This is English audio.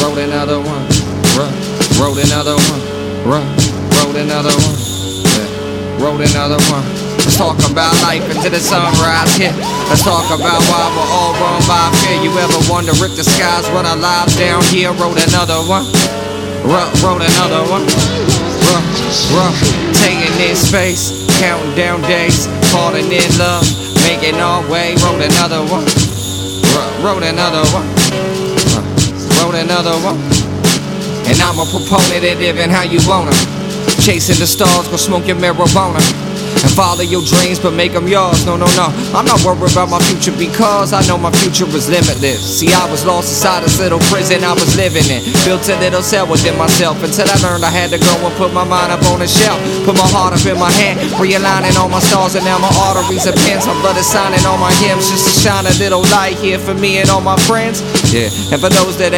wrote another one, wrote another one, wrote another one, wrote another one. Let's talk about life until the sunrise hit. Let's talk about why we're all run by fear. You ever wonder if the skies run our lives down here? Wrote another one, wrote another one, taking in space, counting down days, falling in love, making our way. Wrote another one, wrote another one, wrote another one. And I'm a proponent of living how you wanna. Chasing the stars, go smoke your marijuana and follow your dreams, but make them yours. No, no, no, I'm not worried about my future because I know my future is limitless. See, I was lost inside this little prison I was living in. Built a little cell within myself until I learned I had to go and put my mind up on a shelf. Put my heart up in my hand, realigning all my stars, and now my arteries are pins. My blood is signing all my hymns just to shine a little light here for me and all my friends. Yeah, and for those that